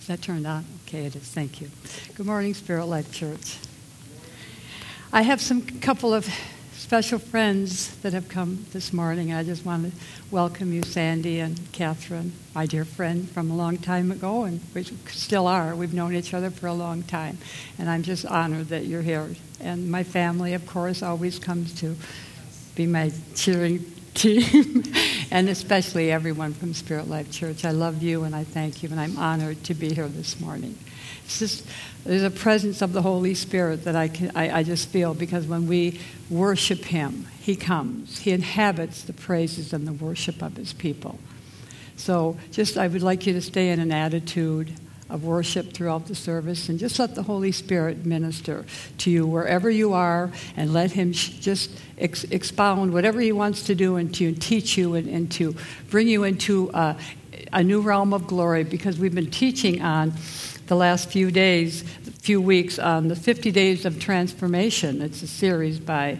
Is that turned on? Okay, it is. Thank you. Good morning, Spirit Life Church. I have some couple of special friends that have come this morning. I just want to welcome you, Sandy and Catherine, my dear friend from a long time ago, and we still are. We've known each other for a long time, and I'm just honored that you're here. And my family, of course, always comes to be my cheering team, and especially everyone from Spirit Life Church. I love you, and I thank you, and I'm honored to be here this morning. It's just, there's a presence of the Holy Spirit that I just feel, because when we worship Him, He comes. He inhabits the praises and the worship of His people. So I would like you to stay in an attitude of worship throughout the service, and just let the Holy Spirit minister to you wherever you are, and let Him just expound whatever He wants to do, and to teach you, and to bring you into a new realm of glory, because we've been teaching on the last few weeks on the 50 Days of Transformation. It's a series by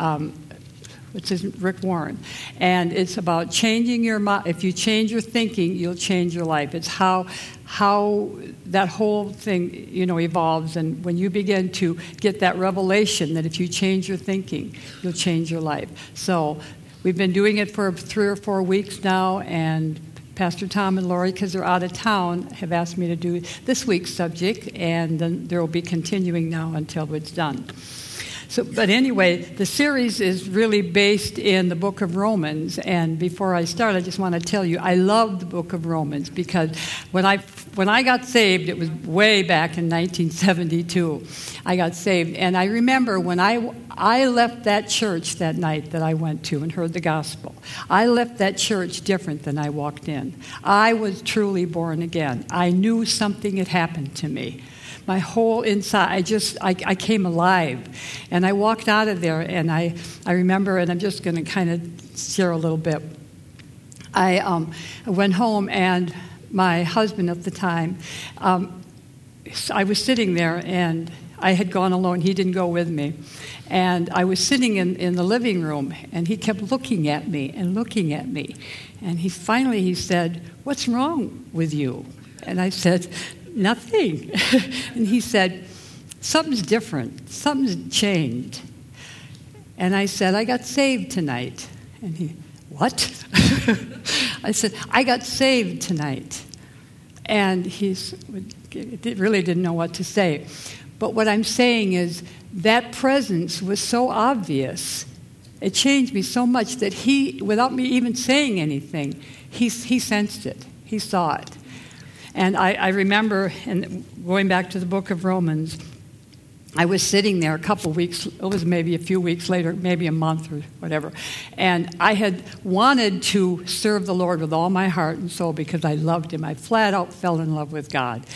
Rick Warren. And it's about changing your mind. If you change your thinking, you'll change your life. It's how that whole thing, evolves. And when you begin to get that revelation that if you change your thinking, you'll change your life. So we've been doing it for 3 or 4 weeks now, and Pastor Tom and Lori, because they're out of town, have asked me to do this week's subject, and then there will be continuing now until it's done. But anyway, the series is really based in the book of Romans. And before I start, I just want to tell you, I love the book of Romans, because when I got saved, it was way back in 1972. I got saved. And I remember when I left that church that night that I went to and heard the gospel. I left that church different than I walked in. I was truly born again. I knew something had happened to me. My whole inside, I came alive. And I walked out of there, and I remember, and I'm just going to kind of share a little bit. I went home, and my husband at the time, I was sitting there, and I had gone alone. He didn't go with me. And I was sitting in the living room, and he kept looking at me and looking at me. And he said, "What's wrong with you?" And I said, "Nothing." And he said, "Something's different. Something's changed." And I said, "I got saved tonight." And he, "What?" I said, "I got saved tonight." And he really didn't know what to say. But what I'm saying is that presence was so obvious. It changed me so much that he, without me even saying anything, he sensed it. He saw it. And I remember, and going back to the book of Romans, I was sitting there a couple weeks, it was maybe a few weeks later, maybe a month or whatever, and I had wanted to serve the Lord with all my heart and soul because I loved Him. I flat out fell in love with God.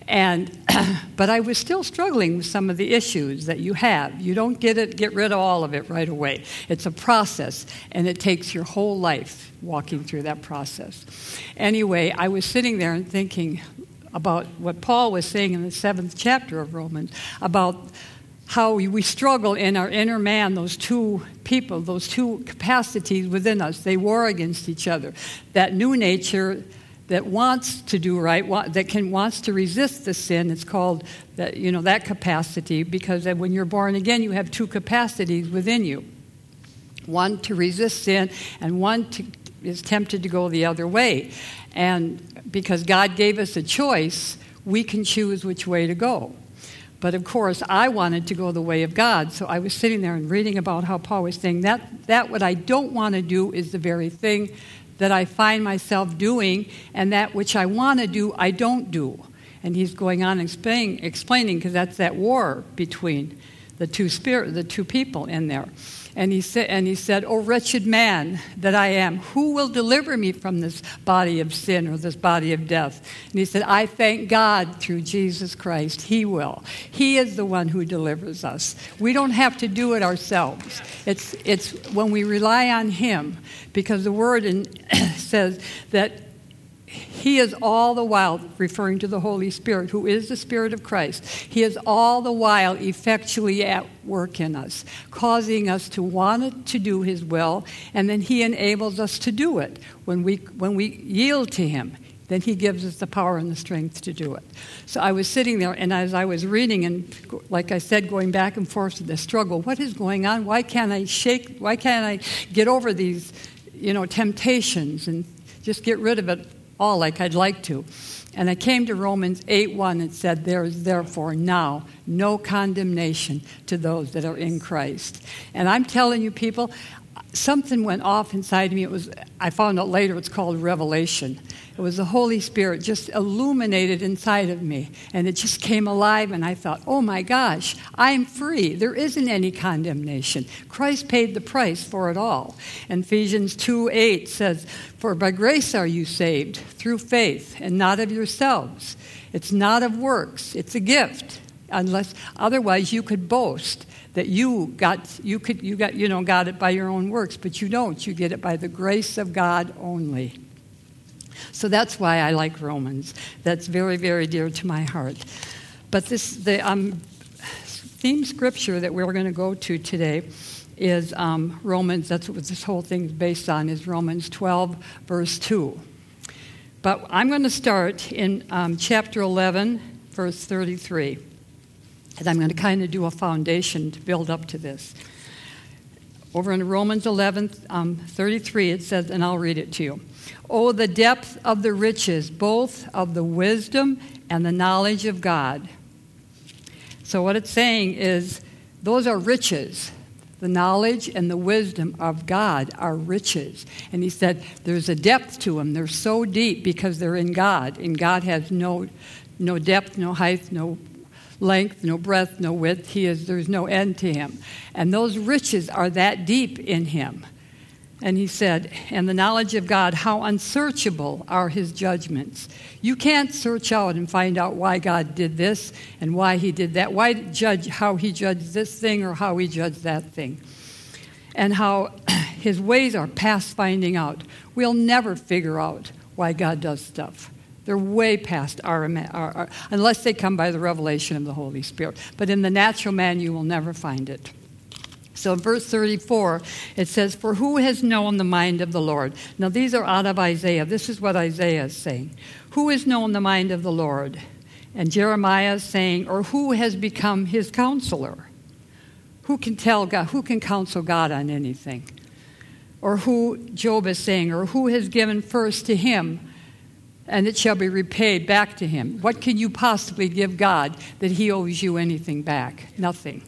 But I was still struggling with some of the issues that you have. You don't get rid of all of it right away. It's a process, and it takes your whole life walking through that process. Anyway, I was sitting there and thinking about what Paul was saying in the 7th chapter of Romans, about how we struggle in our inner man, those two people, those two capacities within us. They war against each other. That new nature that wants to do right, wants to resist the sin, it's called that capacity, because when you're born again, you have two capacities within you. One to resist sin, and one is tempted to go the other way. And because God gave us a choice, we can choose which way to go. But of course, I wanted to go the way of God, so I was sitting there and reading about how Paul was saying that what I don't want to do is the very thing that I find myself doing, and that which I want to do, I don't do. And he's going on explaining, because that's that war between the two people in there. And he said, "O wretched man that I am, who will deliver me from this body of sin or this body of death?" And he said, "I thank God through Jesus Christ. He will. He is the one who delivers us. We don't have to do it ourselves. It's when we rely on Him, because the Word says that He is all the while, referring to the Holy Spirit, who is the Spirit of Christ, He is all the while effectually at work in us, causing us to want to do His will, and then He enables us to do it when we yield to Him. then he gives us the power and the strength to do it. So I was sitting there, and as I was reading, and like I said, going back and forth to the struggle, what is going on? Why can't I get over these, temptations and just get rid of it all like I'd like to? And I came to Romans 8:1 and said, there is therefore now no condemnation to those that are in Christ. And I'm telling you, people, something went off inside me. I found out later it's called revelation. It was the Holy Spirit just illuminated inside of me, and it just came alive, and I thought, oh my gosh, I'm free. There isn't any condemnation. Christ paid the price for it all. And Ephesians 2:8 says, for by grace are you saved, through faith, and not of yourselves. It's not of works. It's a gift. Unless otherwise you could boast that you got it by your own works, but you don't. You get it by the grace of God only. So that's why I like Romans. That's very, very dear to my heart. But the theme scripture that we're going to go to today is Romans. That's what this whole thing is based on, is Romans 12, verse 2. But I'm going to start in chapter 11, verse 33. And I'm going to kind of do a foundation to build up to this. Over in Romans 11, 33, it says, and I'll read it to you. Oh, the depth of the riches, both of the wisdom and the knowledge of God. So what it's saying is, those are riches. The knowledge and the wisdom of God are riches. And he said, there's a depth to them. They're so deep because they're in God. And God has no depth, no height, no length, no breadth, no width. There's no end to him. And those riches are that deep in him. And he said, and the knowledge of God, how unsearchable are his judgments. You can't search out and find out why God did this and why he did that. Why judge how he judged this thing or how he judged that thing. And how his ways are past finding out. We'll never figure out why God does stuff. They're way past our unless they come by the revelation of the Holy Spirit. But in the natural man, you will never find it. So in verse 34, it says, for who has known the mind of the Lord? Now these are out of Isaiah. This is what Isaiah is saying. Who has known the mind of the Lord? And Jeremiah is saying, or who has become his counselor? Who can tell God? Who can counsel God on anything? Or who, Job is saying, or who has given first to him, and it shall be repaid back to him? What can you possibly give God that he owes you anything back? Nothing.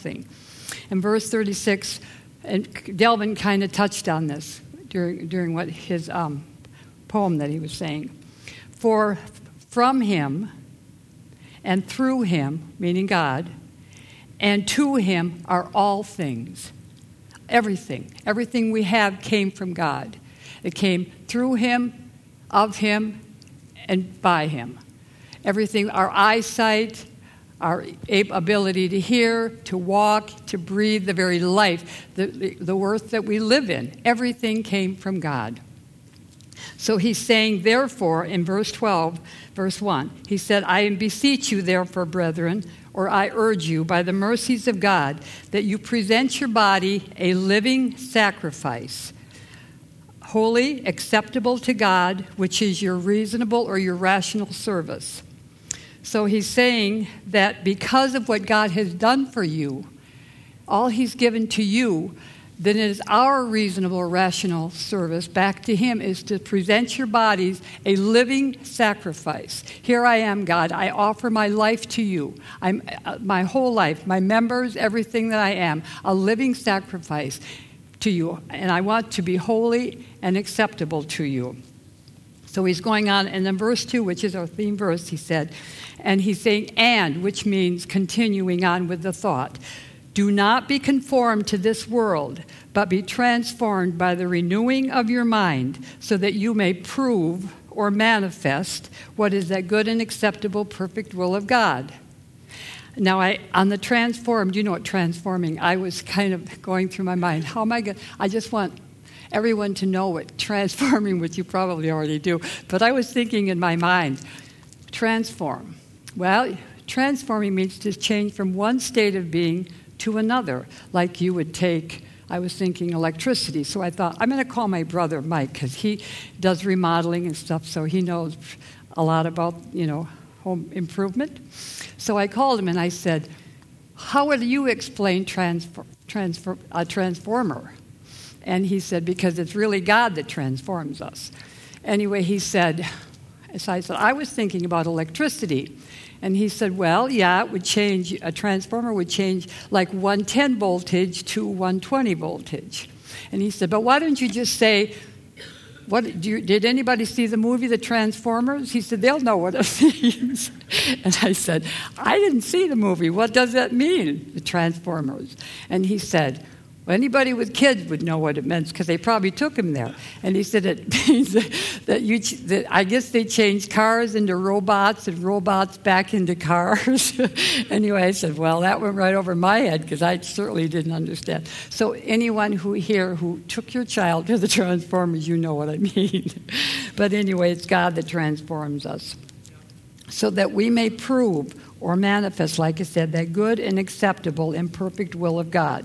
In verse 36, and Delvin kind of touched on this during what his poem that he was saying. For from him and through him, meaning God, and to him are all things. Everything we have came from God. It came through him, of him, and by him. Everything, our eyesight, our ability to hear, to walk, to breathe, the very life, the earth that we live in, everything came from God. So he's saying, therefore, in verse 12, verse 1, he said, I beseech you, therefore, brethren, or I urge you, by the mercies of God, that you present your body a living sacrifice, holy, acceptable to God, which is your reasonable or your rational service. So he's saying that because of what God has done for you, all he's given to you, then it is our reasonable or rational service back to him is to present your bodies a living sacrifice. Here I am, God. I offer my life to you. My whole life, my members, everything that I am, a living sacrifice to you. And I want to be holy and acceptable to you. So he's going on, and in verse 2, which is our theme verse, he said, and he's saying, and, which means continuing on with the thought, do not be conformed to this world, but be transformed by the renewing of your mind, so that you may prove or manifest what is that good and acceptable, perfect will of God. Now, on the transformed, you know what transforming, I was kind of going through my mind, how am I going to, I just want everyone to know what transforming, which you probably already do, but I was thinking in my mind, transform. Well, transforming means to change from one state of being to another, like you would take I was thinking electricity. So I thought, I'm going to call my brother Mike because he does remodeling and stuff, so he knows a lot about, home improvement. So I called him and I said, how would you explain a transformer? And he said, because it's really God that transforms us. Anyway, so I said, I was thinking about electricity. And he said, well, yeah, it would change, a transformer would change like 110 voltage to 120 voltage. And he said, but why don't you just say, did anybody see the movie, The Transformers? He said, they'll know what it means. And I said, I didn't see the movie. What does that mean, the Transformers? And he said, well, anybody with kids would know what it meant because they probably took him there. And he said it means that I guess they changed cars into robots and robots back into cars. Anyway, I said, well, that went right over my head because I certainly didn't understand. So anyone who took your child to the Transformers, you know what I mean. But anyway, it's God that transforms us so that we may prove or manifest, like I said, that good and acceptable and perfect will of God.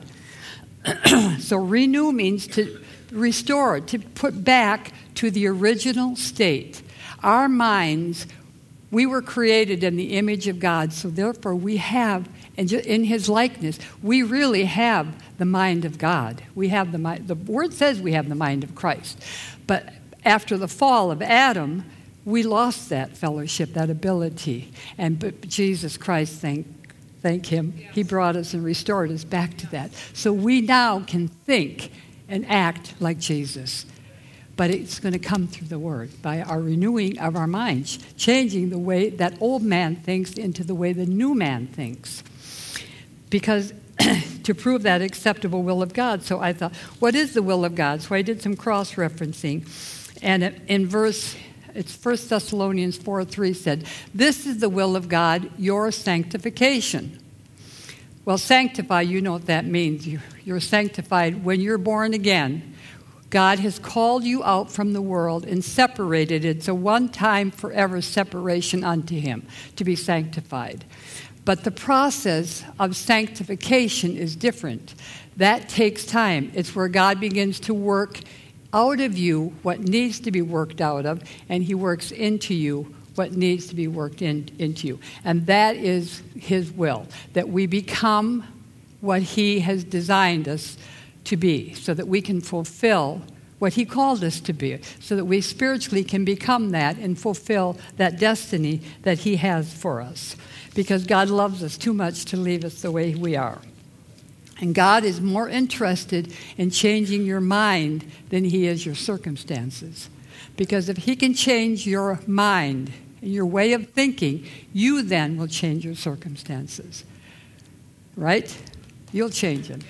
So renew means to restore, to put back to the original state. Our minds, we were created in the image of God, so therefore we have, and in His likeness, we really have the mind of God. We have the mind. The Word says we have the mind of Christ. But after the fall of Adam, we lost that fellowship, that ability. But Jesus Christ, thank Him. Yes. He brought us and restored us back to that. So we now can think and act like Jesus. But it's going to come through the Word, by our renewing of our minds, changing the way that old man thinks into the way the new man thinks. Because to prove that acceptable will of God. So I thought, what is the will of God? So I did some cross-referencing. And it's 1 Thessalonians 4:3 said, this is the will of God, your sanctification. Well, sanctify, you know what that means. You're sanctified when you're born again. God has called you out from the world and separated. It's a one-time, forever separation unto Him to be sanctified. But the process of sanctification is different. That takes time. It's where God begins to work out of you what needs to be worked out of, and He works into you what needs to be worked into you. And that is His will, that we become what He has designed us to be, so that we can fulfill what He called us to be, so that we spiritually can become that and fulfill that destiny that He has for us. Because God loves us too much to leave us the way we are. And God is more interested in changing your mind than He is your circumstances. Because if He can change your mind and your way of thinking, you then will change your circumstances. Right? You'll change them.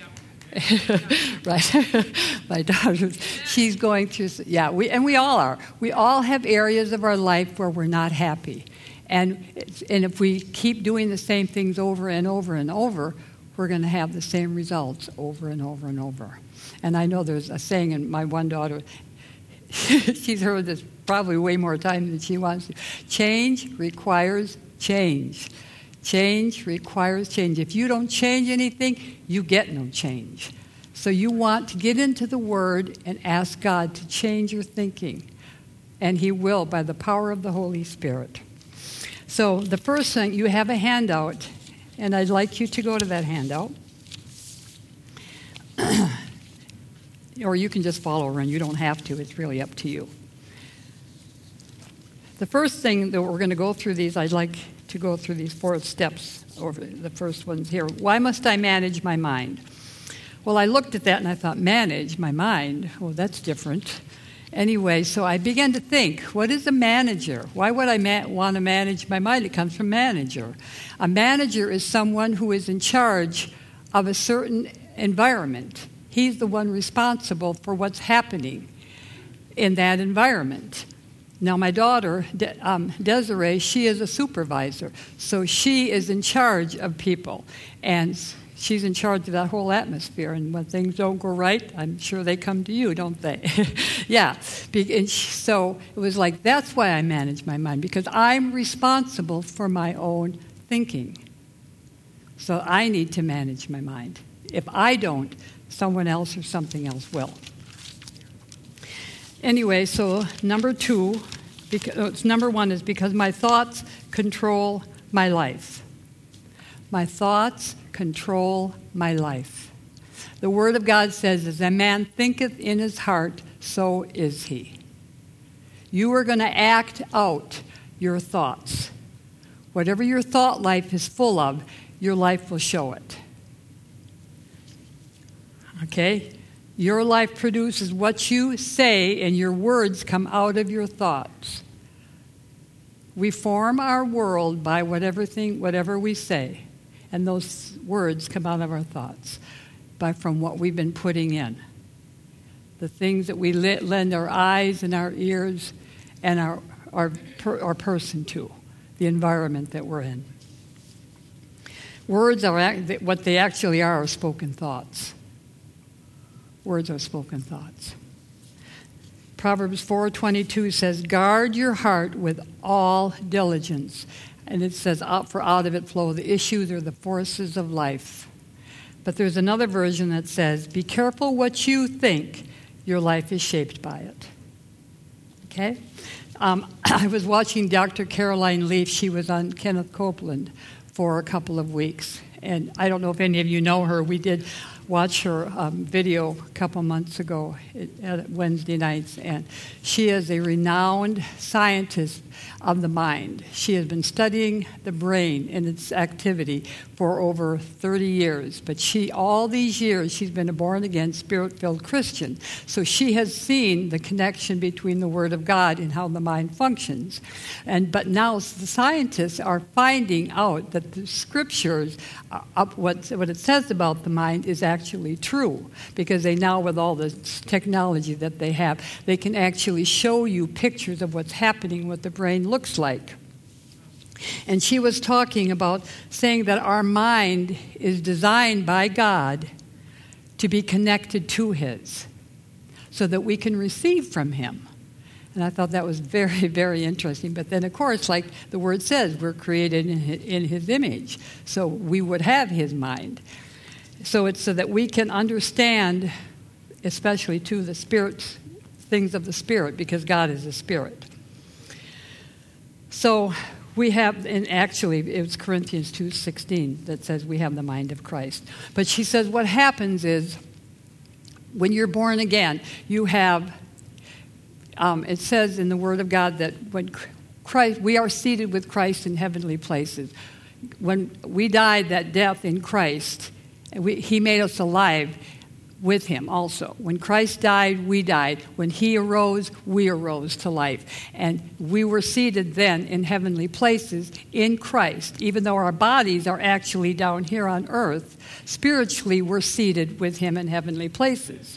Right? My daughter, she's going through, we all are. We all have areas of our life where we're not happy. And if we keep doing the same things over and over and over, we're going to have the same results over and over and over. And I know there's a saying, and my one daughter, she's heard this probably way more times than she wants to. Change requires change. Change requires change. If you don't change anything, you get no change. So you want to get into the Word and ask God to change your thinking. And He will by the power of the Holy Spirit. So the first thing, you have a handout. And I'd like you to go to that handout. Or you can just follow around. You don't have to. It's really up to you. The first thing that we're going to go through these, I'd like to go through these 4 steps. Over the first one's here. Why must I manage my mind? Well, I looked at that and I thought, manage my mind? Well, that's different. Anyway, so I began to think, what is a manager? Why would I want to manage my mind? It comes from manager. A manager is someone who is in charge of a certain environment. He's the one responsible for what's happening in that environment. Now, my daughter, Desiree, she is a supervisor, so she is in charge of people, and she's in charge of that whole atmosphere, and when things don't go right, I'm sure they come to you, don't they? Yeah. And so it was like, that's why I manage my mind, because I'm responsible for my own thinking. So I need to manage my mind. If I don't, someone else or something else will. Anyway, so number one is because my thoughts control my life. My thoughts control my life. The Word of God says, as a man thinketh in his heart, so is he. You are going to act out your thoughts. Whatever your thought life is full of, your life will show it. Okay? Your life produces what you say, and your words come out of your thoughts. We form our world by whatever we say, and those words come out of our thoughts from what we've been putting in. The things that we lend our eyes and our ears and our person to, the environment that we're in. Words are what they actually are spoken thoughts. Words are spoken thoughts. Proverbs 4:22 says, guard your heart with all diligence. And it says, for out of it flow the issues or the forces of life. But there's another version that says, be careful what you think. Your life is shaped by it. Okay? I was watching Dr. Caroline Leaf. She was on Kenneth Copeland for a couple of weeks. And I don't know if any of you know her. We did watch her video a couple months ago at Wednesday nights, and she is a renowned scientist of the mind. She has been studying the brain and its activity for over 30 years, but all these years she's been a born-again, Spirit-filled Christian. So she has seen the connection between the Word of God and how the mind functions. But now the scientists are finding out that the Scriptures, what it says about the mind is actually true, because they now, with all the technology that they have, they can actually show you pictures of what's happening, what the brain looks like. And she was talking about saying that our mind is designed by God to be connected to His, so that we can receive from Him. And I thought that was very, very interesting. But then, of course, like the Word says, we're created in His image, so we would have His mind. So it's so that we can understand, especially to the Spirit, things of the Spirit, because God is a Spirit. So we have, and actually it's Corinthians 2:16 that says we have the mind of Christ. But she says what happens is when you're born again, you have, it says in the Word of God that when Christ, we are seated with Christ in heavenly places. When we died that death in Christ, He made us alive with Him also. When Christ died, we died. When He arose, we arose to life. And we were seated then in heavenly places in Christ. Even though our bodies are actually down here on earth, spiritually we're seated with Him in heavenly places.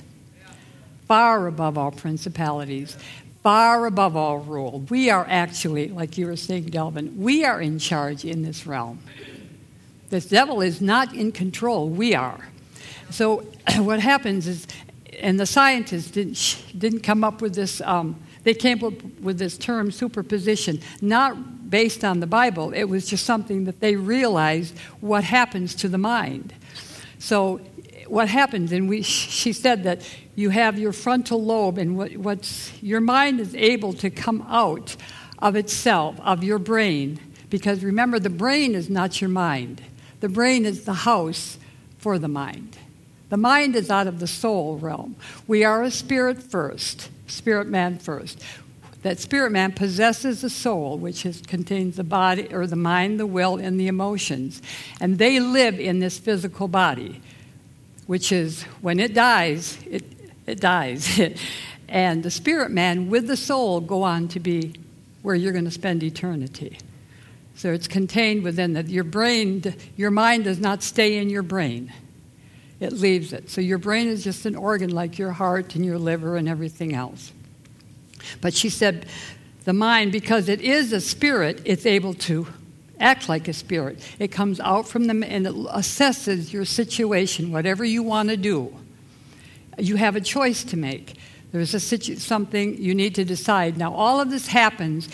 Far above all principalities, far above all rule. We are actually, like you were saying, Delvin, we are in charge in this realm. This devil is not in control. We are. So what happens is, and the scientists didn't come up with this, they came up with this term superposition, not based on the Bible. It was just something that they realized what happens to the mind. So what happens, and she said that you have your frontal lobe, and your mind is able to come out of itself, of your brain, because remember, the brain is not your mind. The brain is the house for the mind. The mind is out of the soul realm. We are a spirit first, spirit man first. That spirit man possesses a soul, which contains the body, or the mind, the will, and the emotions. And they live in this physical body, which is, when it dies, it dies. And the spirit man with the soul go on to be where you're going to spend eternity. So it's contained within that. Your mind does not stay in your brain. It leaves it. So your brain is just an organ like your heart and your liver and everything else. But she said the mind, because it is a spirit, it's able to act like a spirit. It comes out from them and it assesses your situation, whatever you want to do. You have a choice to make. There's something you need to decide. Now, all of this happens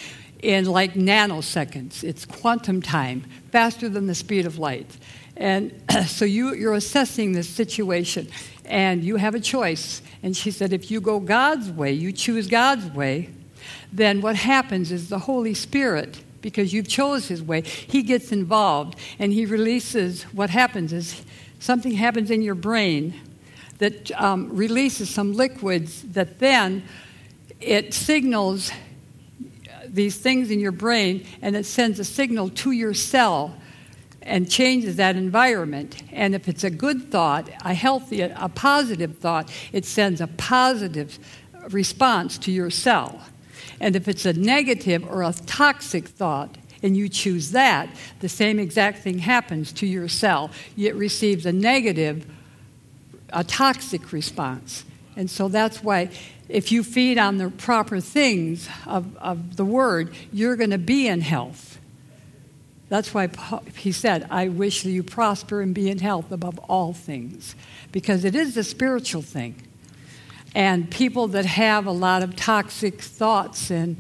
in like nanoseconds. It's quantum time, faster than the speed of light. And so you're assessing this situation, and you have a choice. And she said, if you go God's way, you choose God's way, then what happens is the Holy Spirit, because you've chose his way, he gets involved, and he releases. What happens is something happens in your brain that releases some liquids that then it signals these things in your brain, and it sends a signal to your cell and changes that environment. And if it's a good thought, a positive thought, it sends a positive response to your cell. And if it's a negative or a toxic thought, and you choose that, the same exact thing happens to your cell. It receives a toxic response. And so that's why if you feed on the proper things of the Word, you're going to be in health. That's why he said, I wish that you prosper and be in health above all things. Because it is a spiritual thing. And people that have a lot of toxic thoughts and,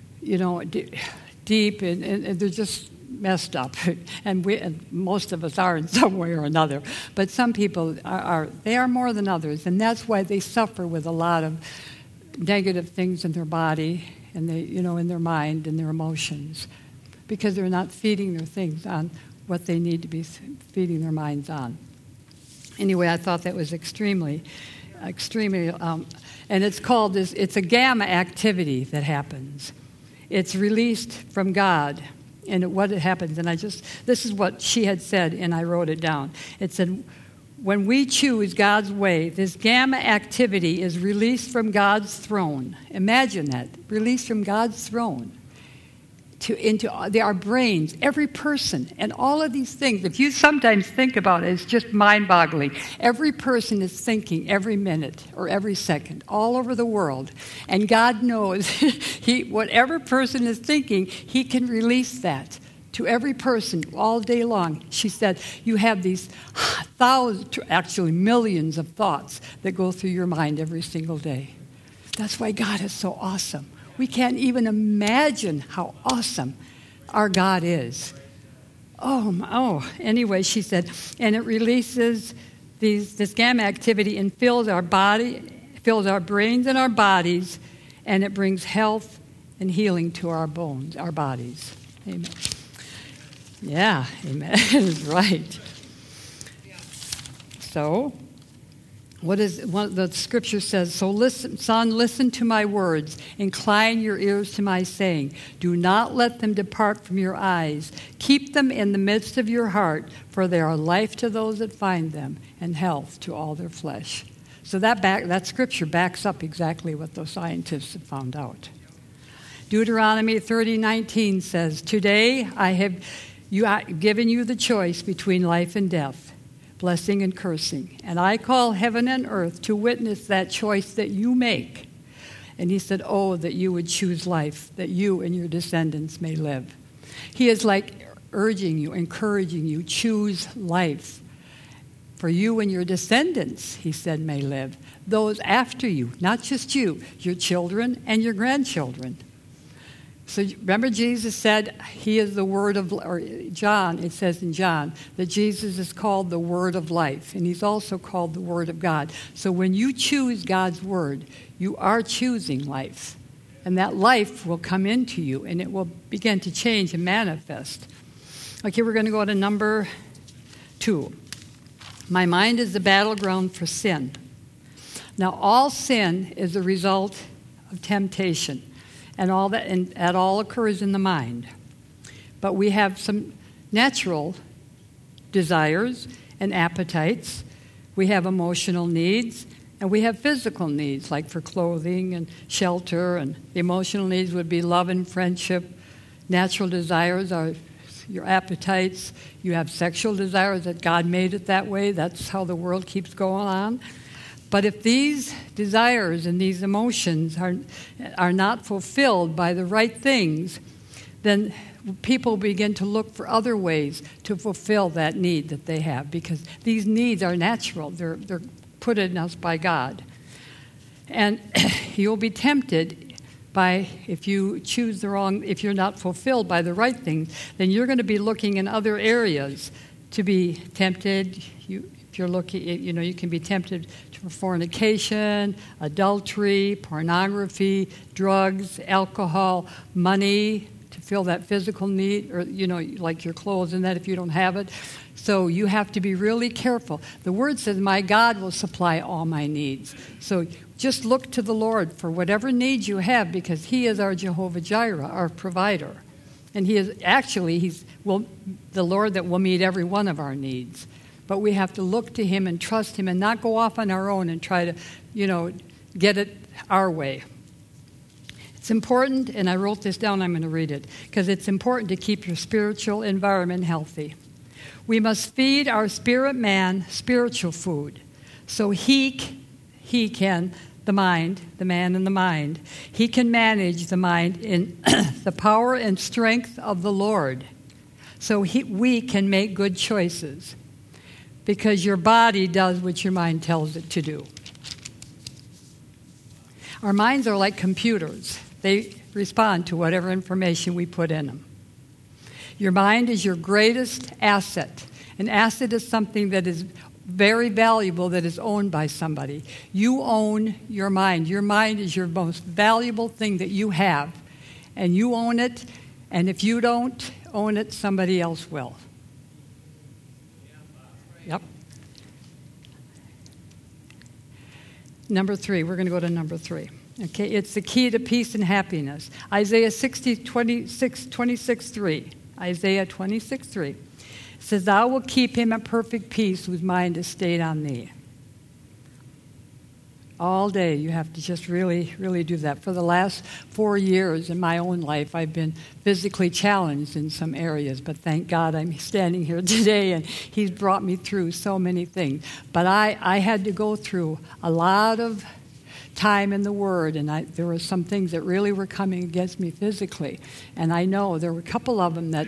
deep, and they're just messed up. And most of us are in some way or another. But some people they are more than others. And that's why they suffer with a lot of negative things in their body and in their mind and their emotions. Because they're not feeding their things on what they need to be feeding their minds on. Anyway, I thought that was extremely, and it's called it's a gamma activity that happens. It's released from God, and what happens, and this is what she had said, and I wrote it down. It said, when we choose God's way, this gamma activity is released from God's throne. Imagine that, released from God's throne. Into our brains, every person, and all of these things. If you sometimes think about it, it's just mind-boggling. Every person is thinking every minute or every second, all over the world. And God knows whatever person is thinking, he can release that to every person all day long. She said, you have these thousands, actually millions of thoughts that go through your mind every single day. That's why God is so awesome. We can't even imagine how awesome our God is. Anyway, she said, and it releases this gamma activity and fills our brains and our bodies, and it brings health and healing to our bones, our bodies. Amen. Yeah, amen. That's right. So, the scripture says, so listen, son, listen to my words. Incline your ears to my saying. Do not let them depart from your eyes. Keep them in the midst of your heart, for they are life to those that find them and health to all their flesh. So that scripture backs up exactly what those scientists have found out. Deuteronomy 30:19 says, today I have given you the choice between life and death, blessing and cursing. And I call heaven and earth to witness that choice that you make. And he said, that you would choose life, that you and your descendants may live. He is like urging you, encouraging you, choose life. For you and your descendants, he said, may live. Those after you, not just you, your children and your grandchildren. So remember Jesus said he is the word of, or John, it says in John, that Jesus is called the word of life, and he's also called the word of God. So when you choose God's word, you are choosing life. And that life will come into you, and it will begin to change and manifest. Okay, we're going to go to number 2. My mind is the battleground for sin. Now, all sin is a result of temptation. And that all occurs in the mind. But we have some natural desires and appetites. We have emotional needs, and we have physical needs, like for clothing and shelter. And the emotional needs would be love and friendship. Natural desires are your appetites. You have sexual desires that God made it that way. That's how the world keeps going on. But if these desires and these emotions are not fulfilled by the right things, then people begin to look for other ways to fulfill that need that they have, because these needs are natural. They're put in us by God. And you'll be tempted if you choose if you're not fulfilled by the right things, then you're going to be looking in other areas to be tempted. If you're looking, you can be tempted for fornication, adultery, pornography, drugs, alcohol, money, to fill that physical need, or, like your clothes and that if you don't have it. So you have to be really careful. The Word says, my God will supply all my needs. So just look to the Lord for whatever needs you have, because He is our Jehovah Jireh, our provider. And He's the Lord that will meet every one of our needs. But we have to look to Him and trust Him and not go off on our own and try to, get it our way. It's important, and I wrote this down, I'm going to read it, because it's important to keep your spiritual environment healthy. We must feed our spirit man spiritual food so he can, the man in the mind, he can manage the mind in the power and strength of the Lord, so we can make good choices, because your body does what your mind tells it to do. Our minds are like computers. They respond to whatever information we put in them. Your mind is your greatest asset. An asset is something that is very valuable that is owned by somebody. You own your mind. Your mind is your most valuable thing that you have, and you own it, and if you don't own it, somebody else will. Yep. Number 3, we're going to go to number 3. Okay, it's the key to peace and happiness. Isaiah 26:3. Isaiah 26:3 says, "Thou wilt keep him at perfect peace whose mind is stayed on thee." All day you have to just really, really do that. For the last 4 years in my own life, I've been physically challenged in some areas, but thank God I'm standing here today, and He's brought me through so many things. But I had to go through a lot of time in the Word, and there were some things that really were coming against me physically. And I know there were a couple of them that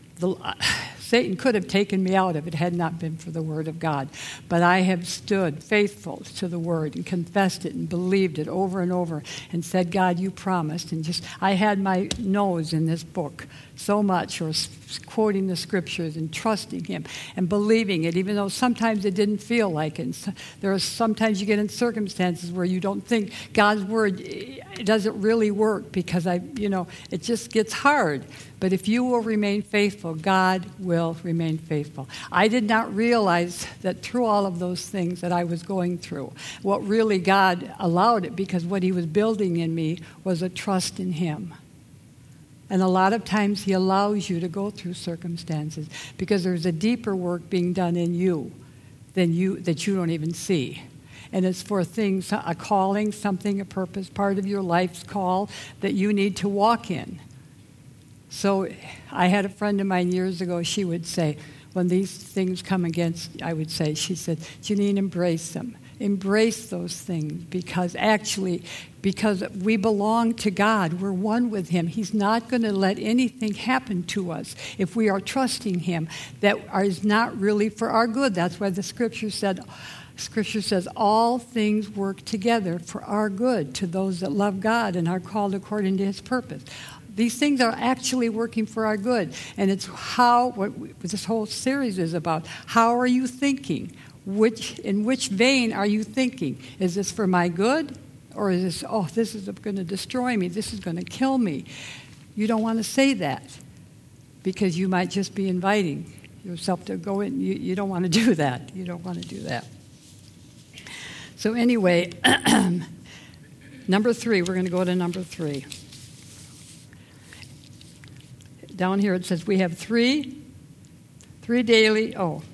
Satan could have taken me out if it had not been for the Word of God. But I have stood faithful to the Word and confessed it and believed it over and over and said, God, you promised. And I had my nose in this book so much, or quoting the Scriptures and trusting Him and believing it, even though sometimes it didn't feel like it. And there are sometimes you get in circumstances where you don't think God's Word doesn't really work, because it just gets hard. But if you will remain faithful, God will remain faithful. I did not realize that through all of those things that I was going through, what really God allowed it, because what He was building in me was a trust in Him. And a lot of times He allows you to go through circumstances because there's a deeper work being done in you that you don't even see. And it's for things, a calling, something, a purpose, part of your life's call that you need to walk in. So I had a friend of mine years ago, she would say, when these things come against, she said, Janine, embrace them. Embrace those things, because we belong to God. We're one with Him. He's not going to let anything happen to us if we are trusting Him that is not really for our good. That's why the Scripture says all things work together for our good to those that love God and are called according to His purpose. These things are actually working for our good. And it's what this whole series is about. How are you thinking? In which vein are you thinking? Is this for my good? Or is this, this is going to destroy me. This is going to kill me. You don't want to say that, because you might just be inviting yourself to go in. You don't want to do that. You don't want to do that. So anyway, number 3, we're going to go to number 3. Down here it says we have three daily,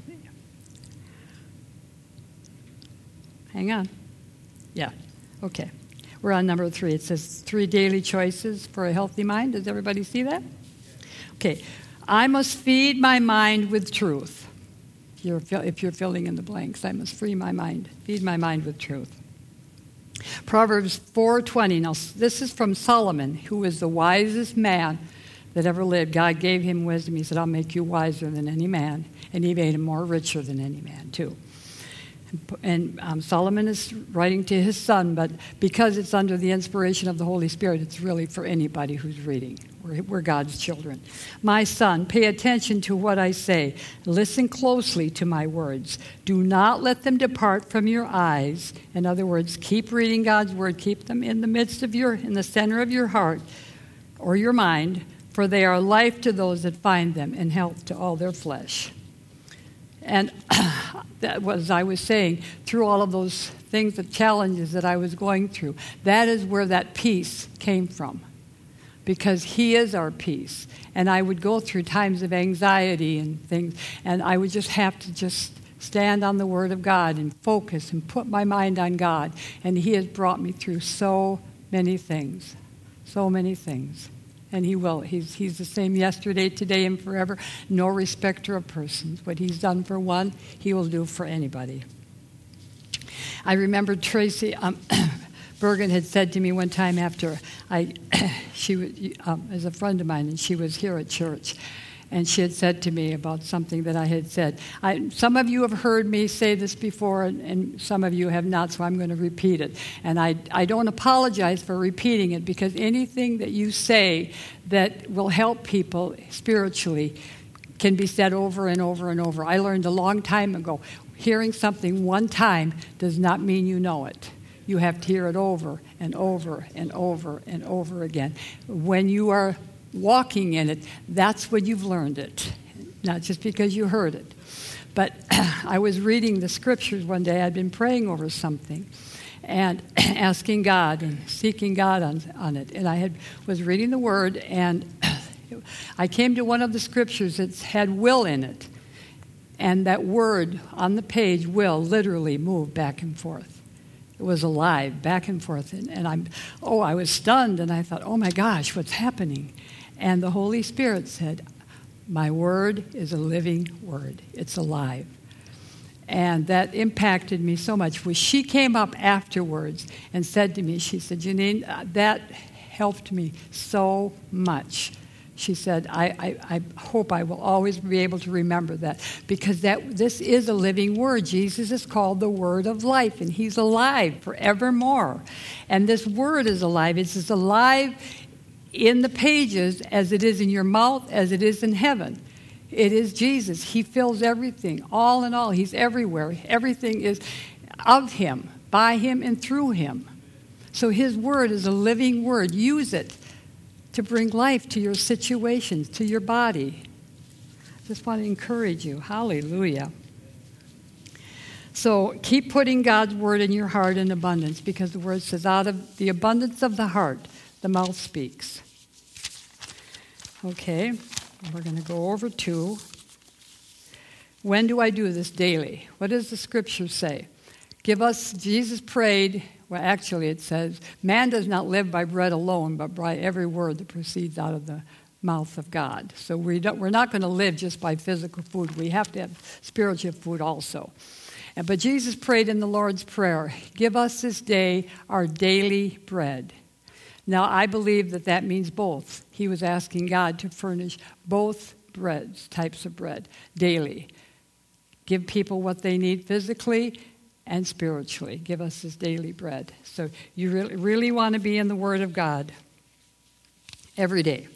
hang on. Yeah, okay. We're on number 3. It says 3 daily choices for a healthy mind. Does everybody see that? Okay. I must feed my mind with truth. If you're filling in the blanks, I must feed my mind with truth. Proverbs 4:20. Now, this is from Solomon, who is the wisest man that ever lived. God gave him wisdom. He said, I'll make you wiser than any man. And He made him more richer than any man, too. And Solomon is writing to his son, but because it's under the inspiration of the Holy Spirit, it's really for anybody who's reading. We're God's children. My son, pay attention to what I say. Listen closely to my words. Do not let them depart from your eyes. In other words, keep reading God's word. Keep them in the center of your heart or your mind, for they are life to those that find them and health to all their flesh. And that was, I was saying, through all of those things, the challenges that I was going through, that is where that peace came from. Because he is our peace. And I would go through times of anxiety and things, and I would just have to just stand on the Word of God and focus and put my mind on God. And he has brought me through so many things. So many things. And he will. He's the same yesterday, today, and forever. No respecter of persons. What he's done for one, he will do for anybody. I remember Tracy Bergen had said to me one time after she was as a friend of mine, and she was here at church, and she had said to me about something that I had said. Some of you have heard me say this before, and some of you have not, so I'm going to repeat it. And I don't apologize for repeating it, because anything that you say that will help people spiritually can be said over and over and over. I learned a long time ago, hearing something one time does not mean you know it. You have to hear it over and over and over and over again. When you are walking in it, that's when you've learned it, not just because you heard it. But I was reading the scriptures one day. I'd been praying over something and asking God and seeking God on it. And I was reading the Word, and I came to one of the scriptures that had will in it. And that word on the page, will, literally moved back and forth. It was alive, back and forth. And I was stunned, and I thought, oh my gosh, what's happening? And the Holy Spirit said, my word is a living word. It's alive. And that impacted me so much. When she came up afterwards and said to me, she said, Janine, that helped me so much. She said, I hope I will always be able to remember that, because this is a living word. Jesus is called the Word of Life, and he's alive forevermore. And this word is alive. It's as alive in the pages as it is in your mouth, as it is in heaven. It is Jesus. He fills everything, all in all. He's everywhere. Everything is of him, by him, and through him. So his word is a living word. Use it to bring life to your situations, to your body. I just want to encourage you. Hallelujah. So keep putting God's word in your heart in abundance, because the word says, out of the abundance of the heart, the mouth speaks. Okay, we're going to go over to, when do I do this? Daily. What does the scripture say? Jesus prayed. Well, actually, it says, man does not live by bread alone, but by every word that proceeds out of the mouth of God. So we're not going to live just by physical food. We have to have spiritual food also. But Jesus prayed in the Lord's Prayer, give us this day our daily bread. Now, I believe that means both. He was asking God to furnish both types of bread daily. Give people what they need physically and spiritually. Give us this daily bread. So you really want to be in the Word of God every day.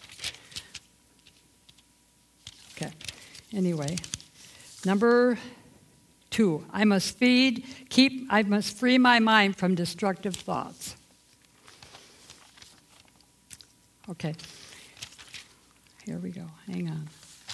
Okay. Anyway, number 2, I must free my mind from destructive thoughts. Okay. Here we go. Hang on.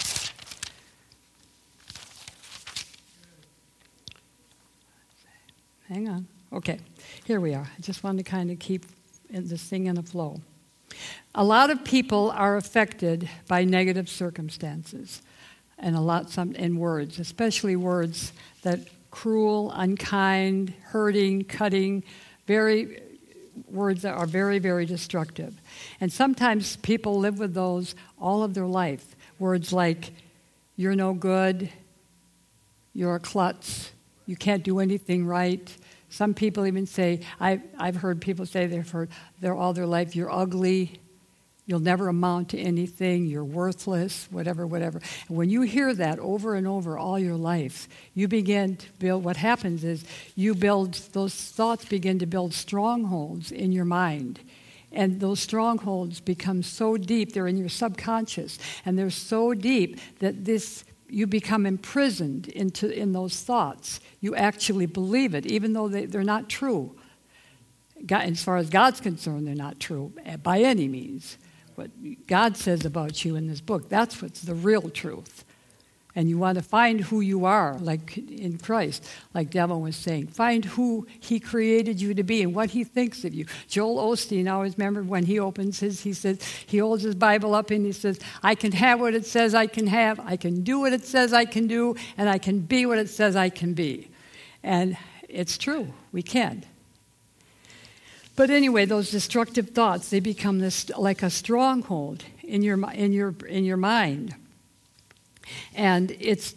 Hang on. Okay, here we are. I just wanted to kind of keep this thing in a flow. A lot of people are affected by negative circumstances, and in words, especially words that cruel, unkind, hurting, cutting, words that are very, very destructive. And sometimes people live with those all of their life. Words like, you're no good, you're a klutz, you can't do anything right. Some people even say, I've heard people say they're all their life, you're ugly, You'll never amount to anything. You're worthless, whatever. And when you hear that over and over all your life, you begin to build, what happens is those thoughts begin to build strongholds in your mind. And those strongholds become so deep, they're in your subconscious, and they're so deep that you become imprisoned in those thoughts. You actually believe it, even though they're not true. As far as God's concerned, they're not true by any means. What God says about you in this book, that's what's the real truth. And you want to find who you are, like in Christ, like Devin was saying. Find who he created you to be and what he thinks of you. Joel Osteen, I always remember when he opens he says, he holds his Bible up and he says, I can have what it says I can have, I can do what it says I can do, and I can be what it says I can be. And it's true, we can. But anyway, those destructive thoughts, they become like a stronghold in your mind. And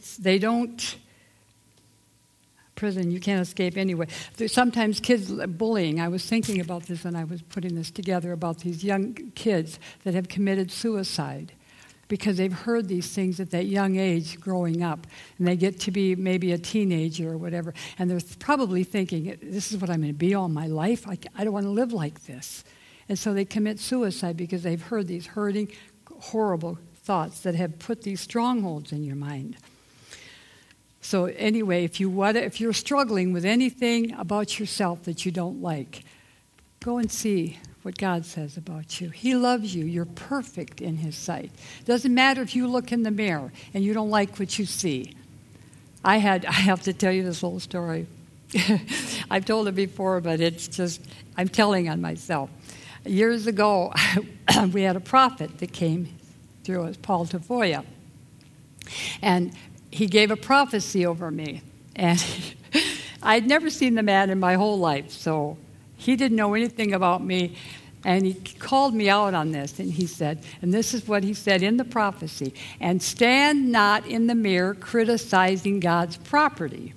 prison, you can't escape anyway. There's sometimes kids bullying. I was thinking about this when I was putting this together about these young kids that have committed suicide because they've heard these things at that young age growing up. And they get to be maybe a teenager or whatever. And they're probably thinking, this is what I'm going to be all my life. I don't want to live like this. And so they commit suicide because they've heard these hurting, horrible thoughts that have put these strongholds in your mind. So anyway, if you're struggling with anything about yourself that you don't like, go and see what God says about you. He loves you. You're perfect in his sight. Doesn't matter if you look in the mirror and you don't like what you see. I have to tell you this whole story. I've told it before, but I'm telling on myself. Years ago, we had a prophet that came through us, Paul Tafoya. And he gave a prophecy over me. And I'd never seen the man in my whole life, so he didn't know anything about me. And he called me out on this, and he said, and this is what he said in the prophecy, and stand not in the mirror criticizing God's property.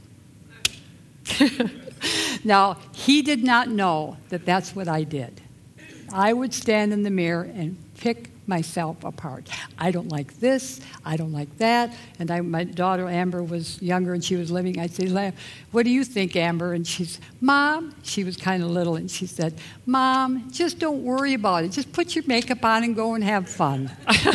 Now, he did not know that that's what I did. I would stand in the mirror and pick myself apart. I don't like this, I don't like that. And my daughter Amber was younger and she was living. I'd say, what do you think, Amber? And she's, Mom, she was kind of little, and she said, Mom, just don't worry about it. Just put your makeup on and go and have fun.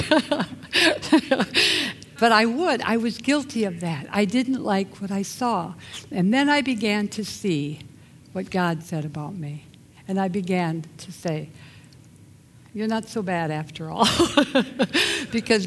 But I was guilty of that. I didn't like what I saw. And then I began to see what God said about me. And I began to say, you're not so bad after all. Because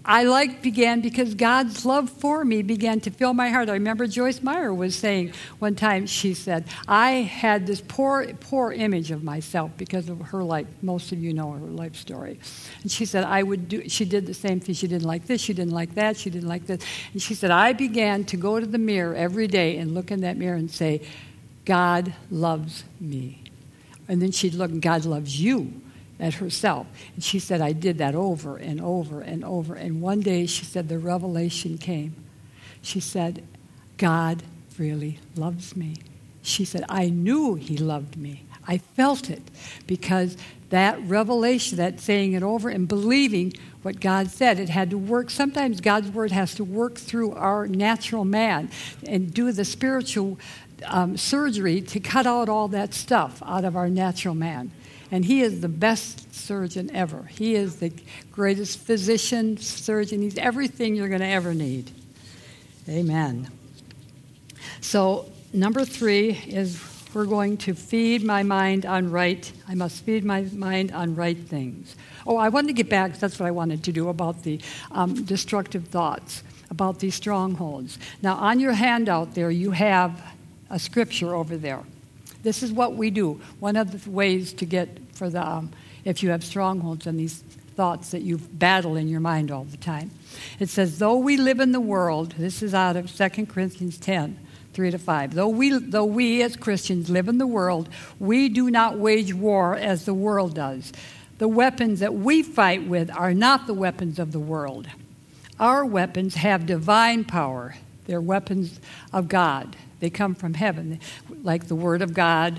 God's love for me began to fill my heart. I remember Joyce Meyer was saying one time, she said, I had this poor image of myself because of her life. Most of you know her life story. And she said, she did the same thing. She didn't like this, she didn't like that, she didn't like this. And she said, I began to go to the mirror every day and look in that mirror and say, God loves me. And then she'd look, and God loves you. At herself. And she said, I did that over and over and over. And one day, she said, the revelation came. She said, God really loves me. She said, I knew he loved me. I felt it because that revelation, that saying it over and believing what God said, it had to work. Sometimes God's word has to work through our natural man and do the spiritual surgery to cut out all that stuff out of our natural man. And he is the best surgeon ever. He is the greatest physician, surgeon. He's everything you're going to ever need. Amen. So, number 3 is we're going to feed my mind on I must feed my mind on right things. Oh, I wanted to get back, that's what I wanted to do, about the destructive thoughts, about these strongholds. Now, on your handout there, you have a scripture over there. This is what we do. One of the ways to get for if you have strongholds and these thoughts that you battle in your mind all the time. It says, though we live in the world, this is out of 2 Corinthians 10, 3-5. Though we as Christians live in the world, we do not wage war as the world does. The weapons that we fight with are not the weapons of the world. Our weapons have divine power. They're weapons of God. They come from heaven, like the Word of God,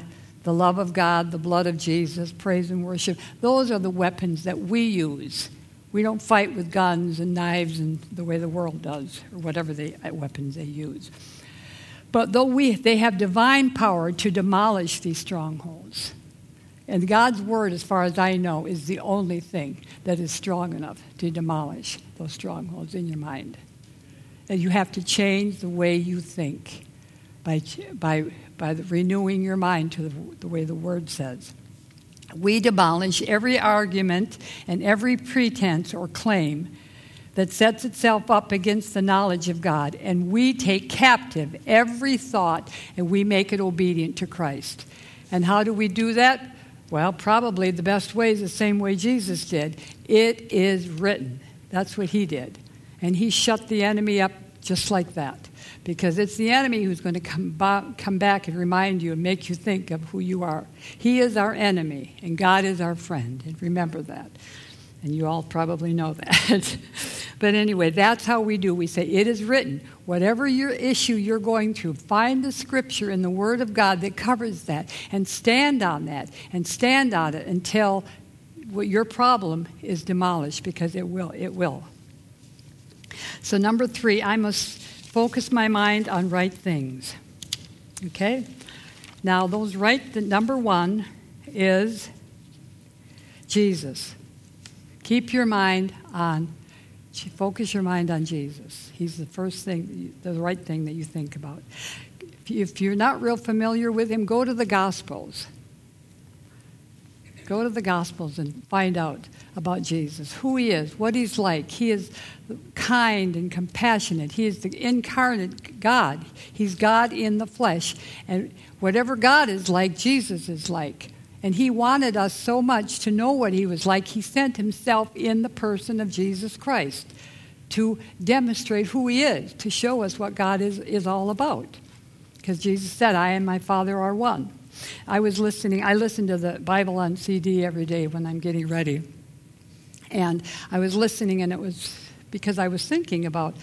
the love of God, the blood of Jesus, praise and worship. Those are the weapons that we use. We don't fight with guns and knives and the way the world does, or whatever weapons they use. But they have divine power to demolish these strongholds. And God's word, as far as I know, is the only thing that is strong enough to demolish those strongholds in your mind. And you have to change the way you think by renewing your mind to the way the word says. We demolish every argument and every pretense or claim that sets itself up against the knowledge of God, and we take captive every thought and we make it obedient to Christ. And how do we do that? Well, probably the best way is the same way Jesus did. It is written. That's what he did. And he shut the enemy up just like that, because it's the enemy who's going to come back and remind you and make you think of who you are. He is our enemy, and God is our friend, and remember that. And you all probably know that. But anyway, that's how we do. We say, it is written. Whatever your issue you're going through, find the scripture in the Word of God that covers that, and stand on that, and stand on it until your problem is demolished, because it will. It will. So number 3, I must focus my mind on right things. Okay? Now, number 1 is Jesus. Focus your mind on Jesus. He's the first thing, the right thing that you think about. If you're not real familiar with him, go to the Gospels. Go to the Gospels and find out about Jesus, who he is, what he's like. He is kind and compassionate. He is the incarnate God. He's God in the flesh. And whatever God is like, Jesus is like. And he wanted us so much to know what he was like, he sent himself in the person of Jesus Christ to demonstrate who he is, to show us what God is all about. Because Jesus said, I and my Father are one. I listen to the Bible on CD every day when I'm getting ready. And I was listening, and it was because I was thinking about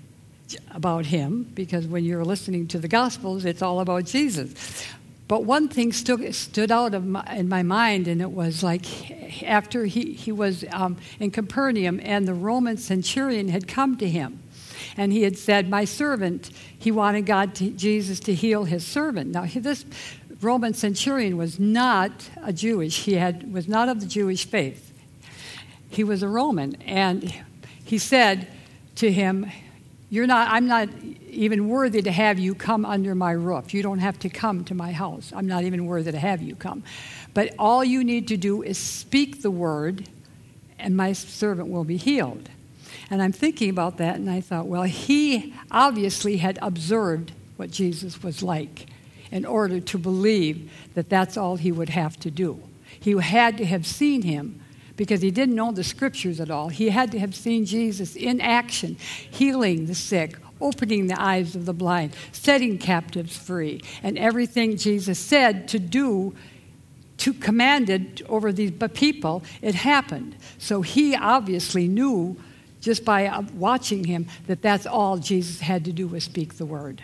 him, because when you're listening to the Gospels, it's all about Jesus. But one thing stood out in my mind, and it was like after he was in Capernaum, and the Roman centurion had come to him, and he had said, my servant, he wanted Jesus to heal his servant. Now, this Roman centurion was not a Jewish. He was not of the Jewish faith. He was a Roman, and he said to him, I'm not even worthy to have you come under my roof. You don't have to come to my house. I'm not even worthy to have you come. But all you need to do is speak the word, and my servant will be healed. And I'm thinking about that, and I thought, well, he obviously had observed what Jesus was like in order to believe that that's all he would have to do. He had to have seen him, because he didn't know the scriptures at all. He had to have seen Jesus in action, healing the sick, opening the eyes of the blind, setting captives free, and everything Jesus said to do, commanded over these people, it happened. So he obviously knew, just by watching him, that that's all Jesus had to do was speak the word.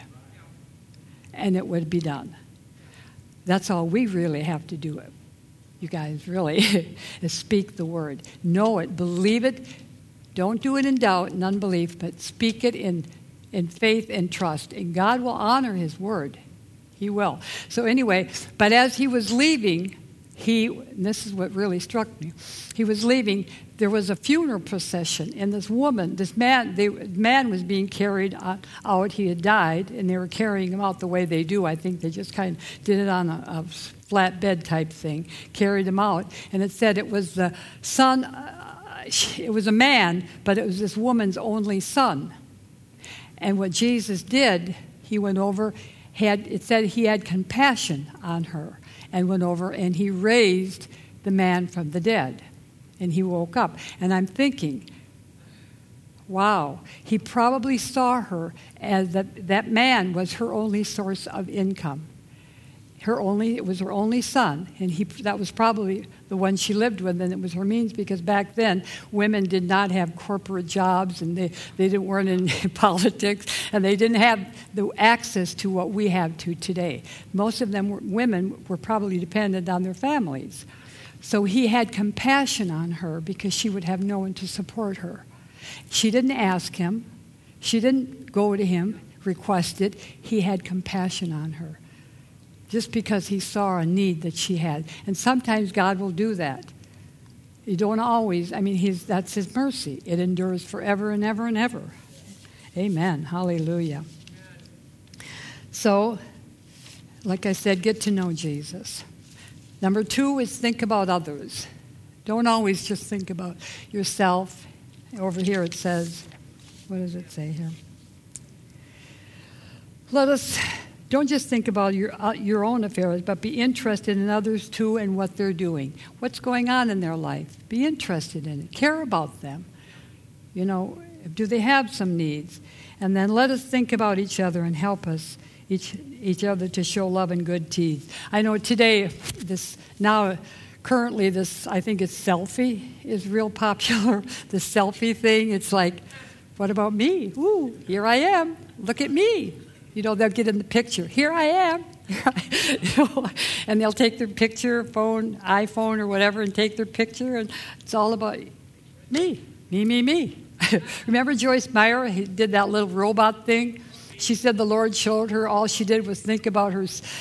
And it would be done. That's all we really have to do, you guys, really, is speak the word. Know it, believe it. Don't do it in doubt and unbelief, but speak it in faith and trust. And God will honor his word. He will. So anyway, but as he was leaving, and this is what really struck me. He was leaving, there was a funeral procession, and the man was being carried out. He had died, and they were carrying him out the way they do. I think they just kind of did it on a flat bed type thing, carried him out. And it said it was the son, it was a man, but it was this woman's only son. And what Jesus did, he went over, it said he had compassion on her, and went over and he raised the man from the dead. And he woke up. And I'm thinking, wow, he probably saw her as that man was her only source of income. It was her only son, and that was probably the one she lived with, and it was her means, because back then women did not have corporate jobs, and they weren't in politics, and they didn't have the access to what we have today. Most of them women were probably dependent on their families. So he had compassion on her because she would have no one to support her. She didn't ask him. She didn't go to him, request it. He had compassion on her, just because he saw a need that she had. And sometimes God will do that. You don't always, that's his mercy. It endures forever and ever and ever. Amen. Hallelujah. So, like I said, get to know Jesus. Number 2 is think about others. Don't always just think about yourself. Over here it says, what does it say here? Don't just think about your own affairs, but be interested in others too and what they're doing. What's going on in their life? Be interested in it. Care about them. Do they have some needs? And then let us think about each other and help us each other to show love and good deeds. I know today, currently, I think it's selfie is real popular. The selfie thing, it's like, what about me? Ooh, here I am. Look at me. They'll get in the picture. Here I am. And they'll take their picture, iPhone or whatever, and take their picture, and it's all about me. Remember Joyce Meyer? He did that little robot thing. She said the Lord showed her, all she did was think about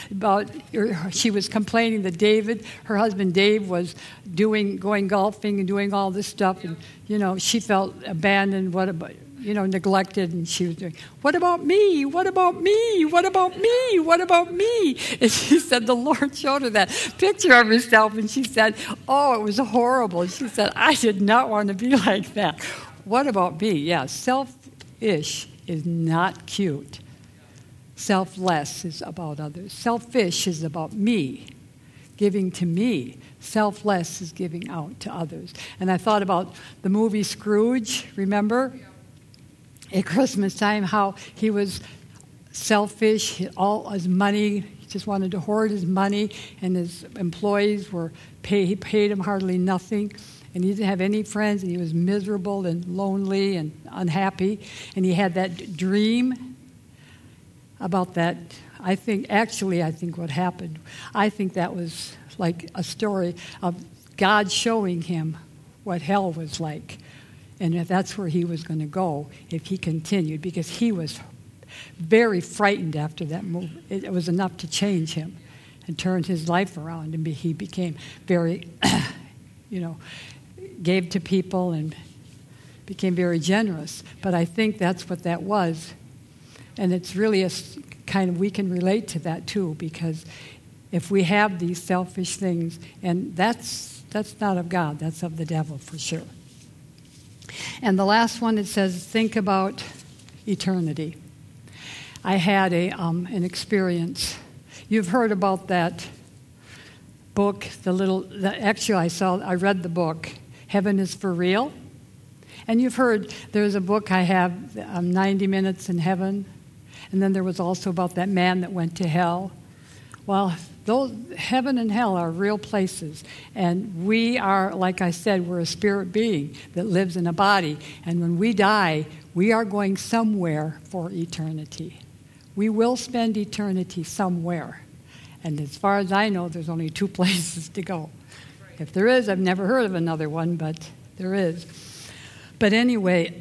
she was complaining that her husband Dave, was going golfing and doing all this stuff, and she felt abandoned, neglected, and she was doing, what about me? What about me? What about me? What about me? And she said the Lord showed her that picture of herself, and she said, oh, it was horrible. She said, I did not want to be like that. What about me? Yeah, selfish is not cute. Selfless is about others. Selfish is about me, giving to me. Selfless is giving out to others. And I thought about the movie Scrooge, remember? At Christmas time, how he was selfish, all his money, he just wanted to hoard his money, and his employees he paid him hardly nothing. And he didn't have any friends, and he was miserable and lonely and unhappy. And he had that dream about that. I think what happened, I think that was like a story of God showing him what hell was like. And if that's where he was going to go if he continued, because he was very frightened after that move. It was enough to change him and turn his life around, and he became very, gave to people and became very generous. But I think that's what that was. And it's really we can relate to that too, because if we have these selfish things, and that's not of God, that's of the devil for sure. And the last one, it says, think about eternity. I had an experience. You've heard about that book, I read the book, Heaven is for Real. And you've heard, there's a book I have, 90 Minutes in Heaven. And then there was also about that man that went to hell. Well, heaven and hell are real places. And we are, like I said, we're a spirit being that lives in a body. And when we die, we are going somewhere for eternity. We will spend eternity somewhere. And as far as I know, there's only 2 places to go. If there is, I've never heard of another one, but there is. But anyway,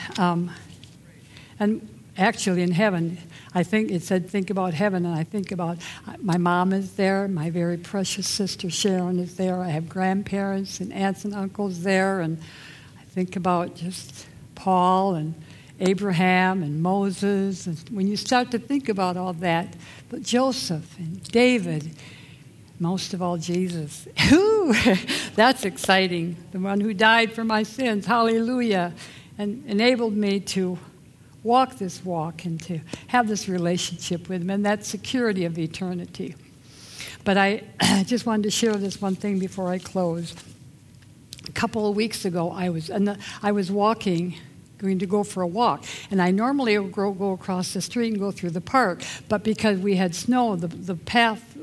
and actually in heaven, I think it said, think about heaven, and I think about my mom is there, my very precious sister Sharon is there, I have grandparents and aunts and uncles there, and I think about just Paul and Abraham and Moses. And when you start to think about all that, but Joseph and David, most of all Jesus, that's exciting, the one who died for my sins, hallelujah, and enabled me to walk this walk and to have this relationship with him and that security of eternity. But I just wanted to share this one thing before I close. A couple of weeks ago, I was walking, going to go for a walk, and I normally would go across the street and go through the park, but because we had snow, the path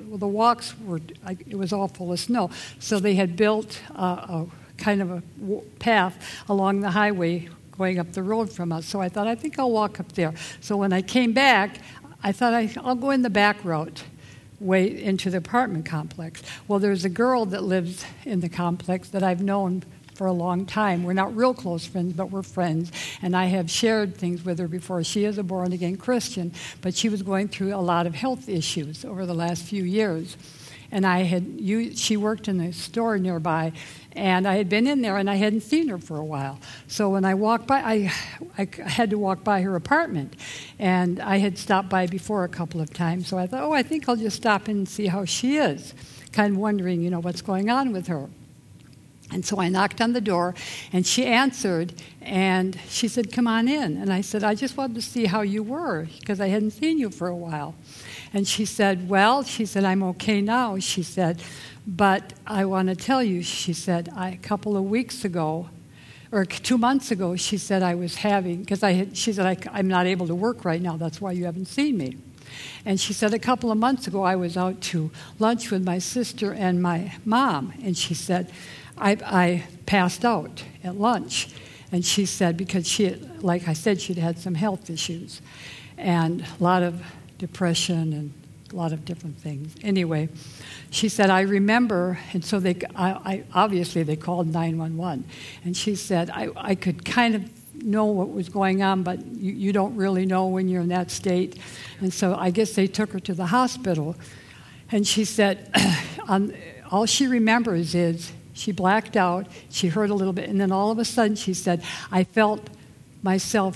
Well, the walks it was all full of snow. So they had built a kind of a path along the highway going up the road from us. So I thought, I think I'll walk up there. So when I came back, I thought I'll go in the back route way into the apartment complex. Well, there's a girl that lives in the complex that I've known for a long time. We're not real close friends, but we're friends. And I have shared things with her before. She is a born-again Christian, but she was going through a lot of health issues over the last few years. And she worked in a store nearby, and I had been in there, and I hadn't seen her for a while. So when I walked by, I had to walk by her apartment, and I had stopped by before a couple of times. So I thought, I think I'll just stop in and see how she is, kind of wondering, what's going on with her. And so I knocked on the door, and she answered, and she said, "Come on in." And I said, "I just wanted to see how you were, because I hadn't seen you for a while." And she said, "I'm okay now," she said, "but I want to tell you," she said, a couple of weeks ago, or 2 months ago, she said I was having, she said, I'm not able to work right now, that's why you haven't seen me. And she said, a couple of months ago, I was out to lunch with my sister and my mom, and she said, I passed out at lunch. And she said, because like I said, she'd had some health issues and a lot of depression and a lot of different things. Anyway, she said, I remember, and so obviously they called 911. And she said, I could kind of know what was going on, but you don't really know when you're in that state. And so I guess they took her to the hospital. And she said, all she remembers is she blacked out, she heard a little bit, and then all of a sudden she said, I felt myself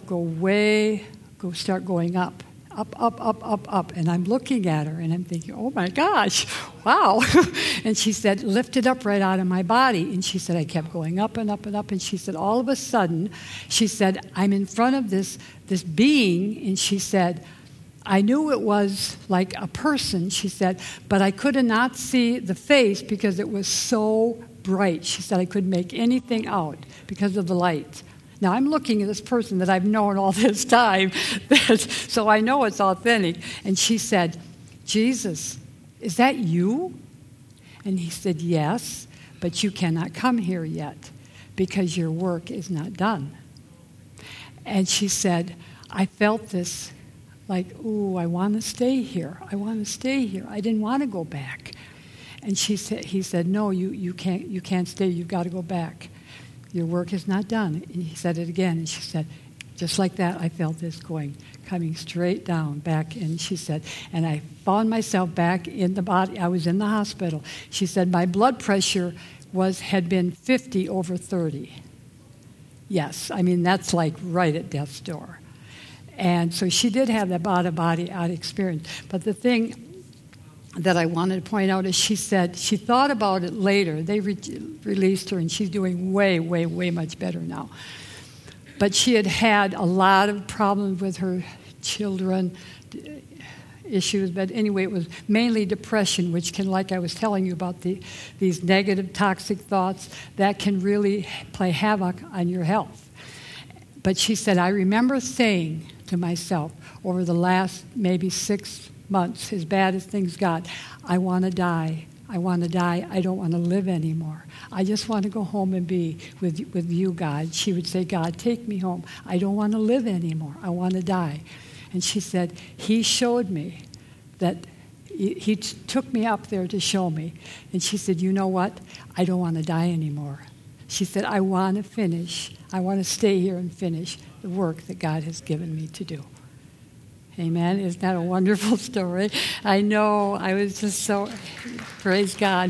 start going up. Up. And I'm looking at her, and I'm thinking, oh my gosh, wow. And she said, lifted up right out of my body. And she said, I kept going up and up and up. And she said, all of a sudden, she said, I'm in front of this being. And she said, I knew it was like a person, she said, but I could not see the face because it was so bright. She said, I couldn't make anything out because of the light. Now, I'm looking at this person that I've known all this time, so I know it's authentic. And she said, Jesus, is that you? And he said, yes, but you cannot come here yet because your work is not done. And she said, I felt this like, ooh, I want to stay here. I want to stay here. I didn't want to go back. And he said, no, you can't stay. You've got to go back. Your work is not done. And he said it again. And she said, just like that, I felt this coming straight down back. And she said, and I found myself back in the body. I was in the hospital. She said, my blood pressure had been 50 over 30. Yes, I mean, that's like right at death's door. And so she did have that body out experience. But the thing that I wanted to point out is she said she thought about it later. They released her, and she's doing way, way, way much better now. But she had a lot of problems with her children, issues. But anyway, it was mainly depression, which can, like I was telling you about these negative, toxic thoughts, that can really play havoc on your health. But she said, I remember saying to myself over the last maybe 6 months, as bad as things got, I want to die. I want to die. I don't want to live anymore. I just want to go home and be with you, God. She would say, God, take me home. I don't want to live anymore. I want to die. And she said, he showed me that he took me up there to show me. And she said, you know what? I don't want to die anymore. She said, I want to finish. I want to stay here and finish the work that God has given me to do. Amen. Isn't that a wonderful story? I know. I was just so, praise God.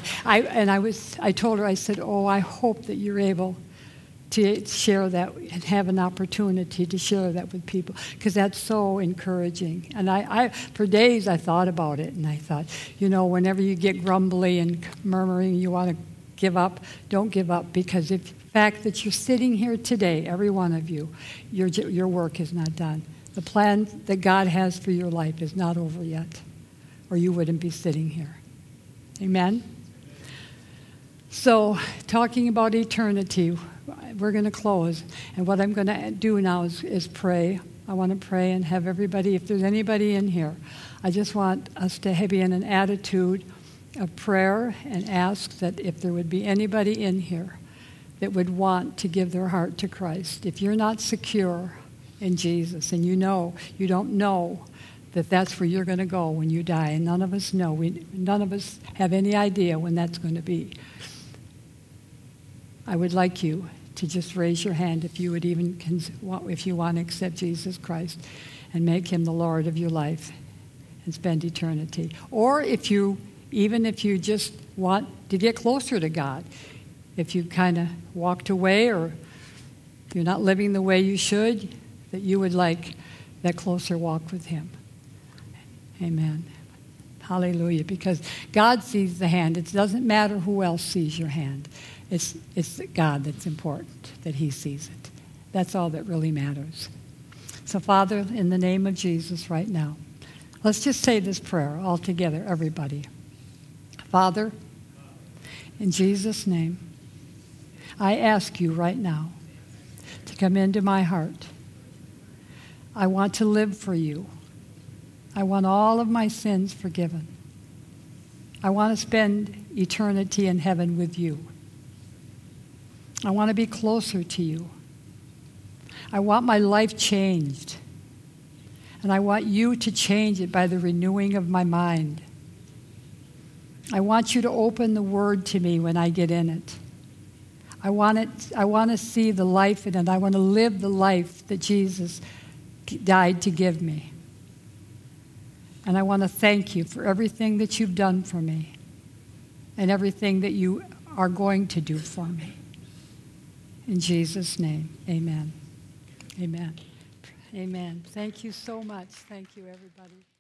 I told her, I said, I hope that you're able to share that and have an opportunity to share that with people, because that's so encouraging. And I for days I thought about it, and I thought, whenever you get grumbly and murmuring, you want to give up, don't give up, because the fact that you're sitting here today, every one of you, your work is not done. The plan that God has for your life is not over yet, or you wouldn't be sitting here. Amen? So, talking about eternity, we're going to close. And what I'm going to do now is pray. I want to pray and have everybody, if there's anybody in here, I just want us to be in an attitude of prayer and ask that if there would be anybody in here that would want to give their heart to Christ. If you're not secure in Jesus and you don't know that that's where you're going to go when you die, and none of us know. None of us have any idea when that's going to be. I would like you to just raise your hand if you would if you want to accept Jesus Christ and make him the Lord of your life and spend eternity. Or if you just want to get closer to God, if you kind of walked away or you're not living the way you should, that you would like that closer walk with him. Amen. Hallelujah. Because God sees the hand. It doesn't matter who else sees your hand. It's God that's important, that he sees it. That's all that really matters. So, Father, in the name of Jesus right now, let's just say this prayer all together, everybody. Father, in Jesus' name, I ask you right now to come into my heart. I want to live for you. I want all of my sins forgiven. I want to spend eternity in heaven with you. I want to be closer to you. I want my life changed. And I want you to change it by the renewing of my mind. I want you to open the Word to me when I get in it. I want to see the life in it. I want to live the life that Jesus died to give me. And I want to thank you for everything that you've done for me and everything that you are going to do for me. In Jesus' name, amen. Amen. Amen. Thank you so much. Thank you, everybody.